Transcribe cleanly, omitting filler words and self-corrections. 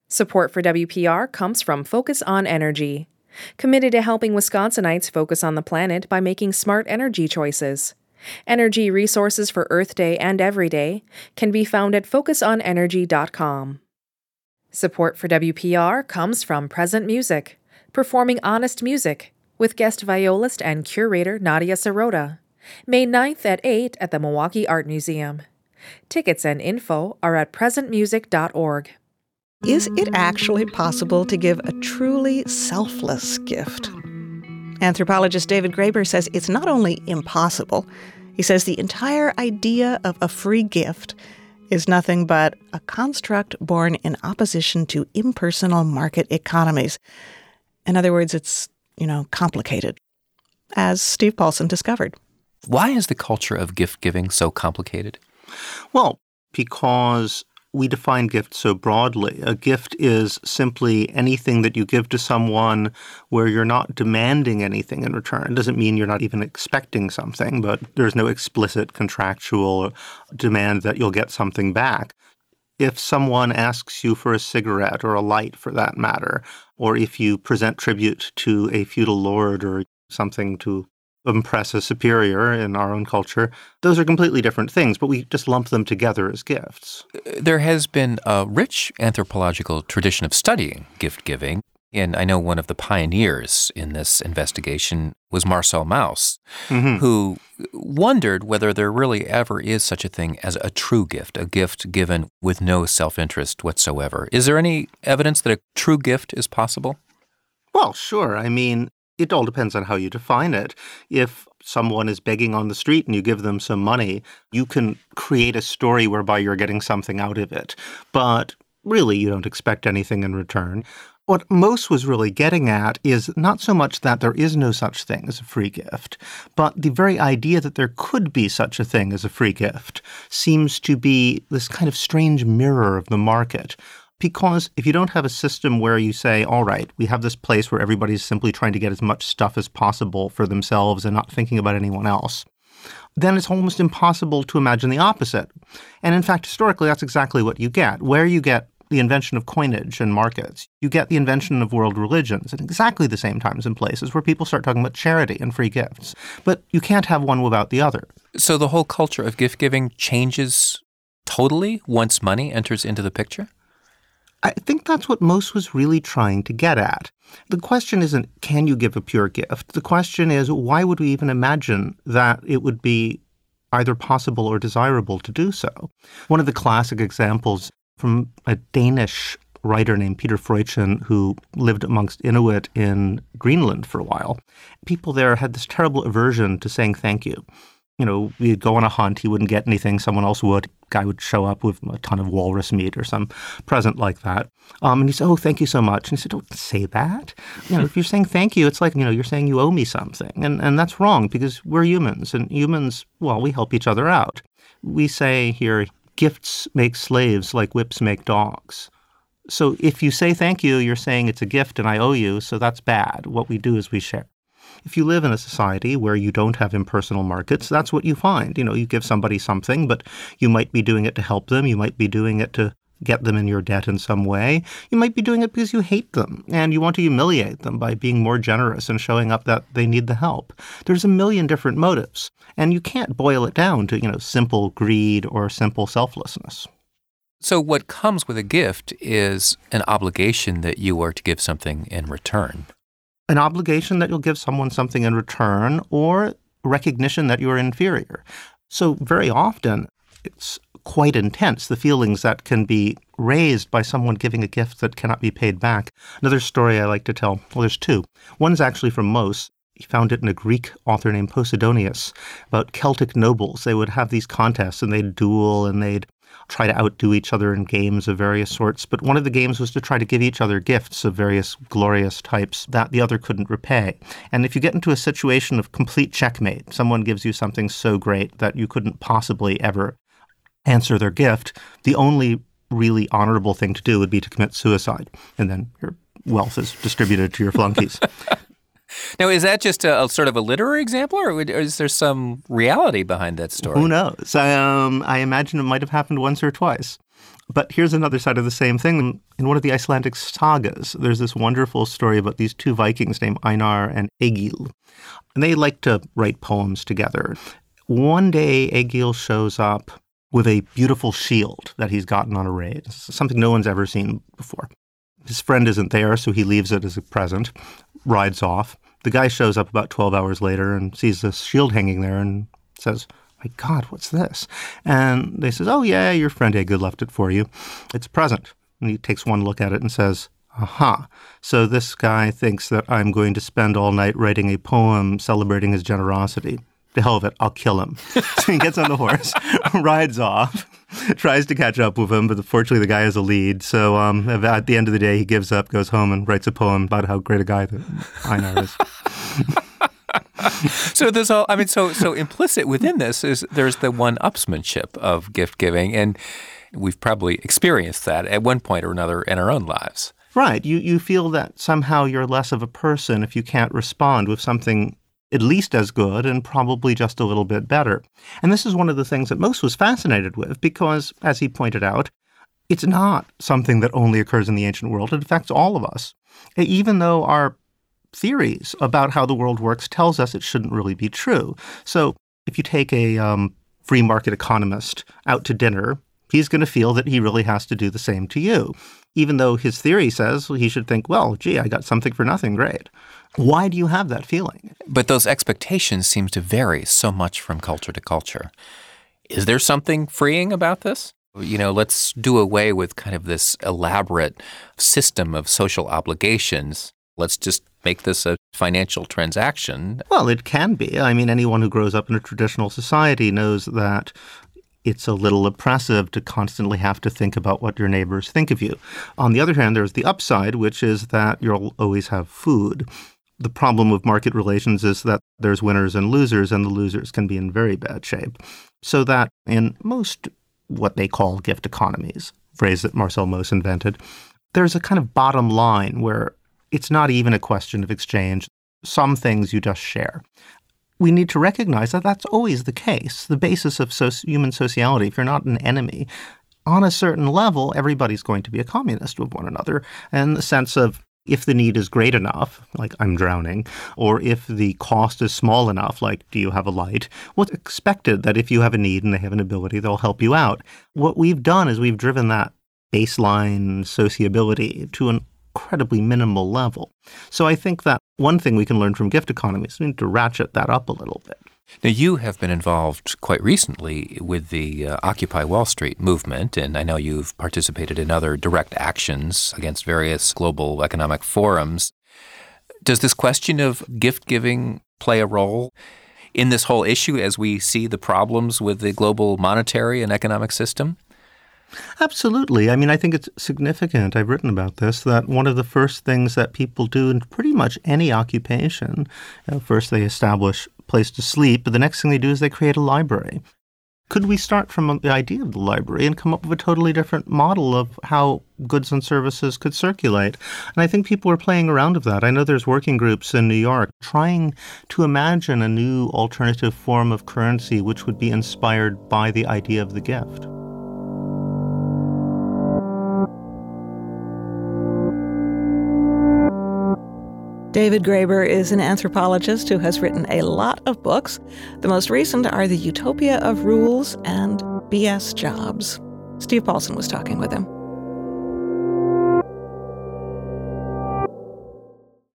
Support for WPR comes from Focus on Energy, committed to helping Wisconsinites focus on the planet by making smart energy choices. Energy resources for Earth Day and every day can be found at focusonenergy.com. Support for WPR comes from Present Music, performing honest music, with guest violist and curator Nadia Sirota. May 9th at 8 at the Milwaukee Art Museum. Tickets and info are at presentmusic.org. Is it actually possible to give a truly selfless gift? Anthropologist David Graeber says it's not only impossible, he says the entire idea of a free gift is nothing but a construct born in opposition to impersonal market economies. In other words, it's, complicated, as Steve Paulson discovered. Why is the culture of gift-giving so complicated? Well, because we define gifts so broadly. A gift is simply anything that you give to someone where you're not demanding anything in return. It doesn't mean you're not even expecting something, but there's no explicit contractual demand that you'll get something back. If someone asks you for a cigarette or a light, for that matter, or if you present tribute to a feudal lord or something to impress a superior in our own culture, those are completely different things, but we just lump them together as gifts. There has been a rich anthropological tradition of studying gift-giving, and I know one of the pioneers in this investigation was Marcel Mauss, who wondered whether there really ever is such a thing as a true gift, a gift given with no self-interest whatsoever. Is there any evidence that a true gift is possible? Well, sure. It all depends on how you define it. If someone is begging on the street and you give them some money, you can create a story whereby you're getting something out of it. But really, you don't expect anything in return. What Mauss was really getting at is not so much that there is no such thing as a free gift, but the very idea that there could be such a thing as a free gift seems to be this kind of strange mirror of the market. Because if you don't have a system where you say, all right, we have this place where everybody's simply trying to get as much stuff as possible for themselves and not thinking about anyone else, then it's almost impossible to imagine the opposite. And in fact, historically, that's exactly what you get. Where you get the invention of coinage and markets, you get the invention of world religions at exactly the same times and places where people start talking about charity and free gifts. But you can't have one without the other. So the whole culture of gift-giving changes totally once money enters into the picture? I think that's what Mauss was really trying to get at. The question isn't, can you give a pure gift? The question is, why would we even imagine that it would be either possible or desirable to do so? One of the classic examples from a Danish writer named Peter Freuchen, who lived amongst Inuit in Greenland for a while. People there had this terrible aversion to saying thank you. We'd go on a hunt, he wouldn't get anything, someone else would. Guy would show up with a ton of walrus meat or some present like that. And he said, oh, thank you so much. And he said, don't say that. If you're saying thank you, it's like, you're saying you owe me something. And that's wrong because we're humans. And humans, well, we help each other out. We say here, gifts make slaves like whips make dogs. So if you say thank you, you're saying it's a gift and I owe you, so that's bad. What we do is we share. If you live in a society where you don't have impersonal markets, that's what you find. You give somebody something, but you might be doing it to help them. You might be doing it to get them in your debt in some way. You might be doing it because you hate them and you want to humiliate them by being more generous and showing up that they need the help. There's a million different motives, and you can't boil it down to, simple greed or simple selflessness. So what comes with a gift is an obligation that you are to give something in return. An obligation that you'll give someone something in return, or recognition that you're inferior. So very often, it's quite intense, the feelings that can be raised by someone giving a gift that cannot be paid back. Another story I like to tell, well, there's two. One's actually from Mauss. He found it in a Greek author named Posidonius about Celtic nobles. They would have these contests, and they'd duel, and they'd try to outdo each other in games of various sorts. But one of the games was to try to give each other gifts of various glorious types that the other couldn't repay. And if you get into a situation of complete checkmate, someone gives you something so great that you couldn't possibly ever answer their gift, the only really honorable thing to do would be to commit suicide. And then your wealth is distributed to your flunkies. Now, is that just a sort of a literary example, or is there some reality behind that story? Who knows? I imagine it might have happened once or twice. But here's another side of the same thing. In one of the Icelandic sagas, there's this wonderful story about these two Vikings named Einar and Egil. And they like to write poems together. One day, Egil shows up with a beautiful shield that he's gotten on a raid, something no one's ever seen before. His friend isn't there, so he leaves it as a present, rides off. The guy shows up about 12 hours later and sees this shield hanging there and says, "My God, what's this?" And they says, "Oh, yeah, your friend Egil left it for you. It's a present." And he takes one look at it and says, "Aha. So this guy thinks that I'm going to spend all night writing a poem celebrating his generosity. To hell of it, I'll kill him." So he gets on the horse, rides off, tries to catch up with him, but fortunately the guy has a lead. So at the end of the day, he gives up, goes home, and writes a poem about how great a guy that Einar is. So there's all, so implicit within this is there's the one-upsmanship of gift giving, and we've probably experienced that at one point or another in our own lives. Right. You feel that somehow you're less of a person if you can't respond with something at least as good and probably just a little bit better. And this is one of the things that Mose was fascinated with because, as he pointed out, it's not something that only occurs in the ancient world. It affects all of us. Even though our theories about how the world works tells us it shouldn't really be true. So if you take a free market economist out to dinner, he's going to feel that he really has to do the same to you, even though his theory says he should think, well, gee, I got something for nothing. Great. Why do you have that feeling? But those expectations seem to vary so much from culture to culture. Is there something freeing about this? Let's do away with kind of this elaborate system of social obligations. Let's just make this a financial transaction. Well, it can be. I mean, anyone who grows up in a traditional society knows that it's a little oppressive to constantly have to think about what your neighbors think of you. On the other hand, there's the upside, which is that you'll always have food. The problem with market relations is that there's winners and losers, and the losers can be in very bad shape. So that in most what they call gift economies, phrase that Marcel Mauss invented, there's a kind of bottom line where it's not even a question of exchange. Some things you just share. We need to recognize that that's always the case. The basis of human sociality, if you're not an enemy, on a certain level, everybody's going to be a communist with one another. And the sense of if the need is great enough, like I'm drowning, or if the cost is small enough, like do you have a light, what's expected that if you have a need and they have an ability, they'll help you out. What we've done is we've driven that baseline sociability to an incredibly minimal level. So I think that one thing we can learn from gift economies is we need to ratchet that up a little bit. Now, you have been involved quite recently with the Occupy Wall Street movement, and I know you've participated in other direct actions against various global economic forums. Does this question of gift giving play a role in this whole issue as we see the problems with the global monetary and economic system? Absolutely. I mean, I think it's significant. I've written about this, that one of the first things that people do in pretty much any occupation, first they establish a place to sleep, but the next thing they do is they create a library. Could we start from the idea of the library and come up with a totally different model of how goods and services could circulate? And I think people are playing around with that. I know there's working groups in New York trying to imagine a new alternative form of currency which would be inspired by the idea of the gift. David Graeber is an anthropologist who has written a lot of books. The most recent are The Utopia of Rules and BS Jobs. Steve Paulson was talking with him.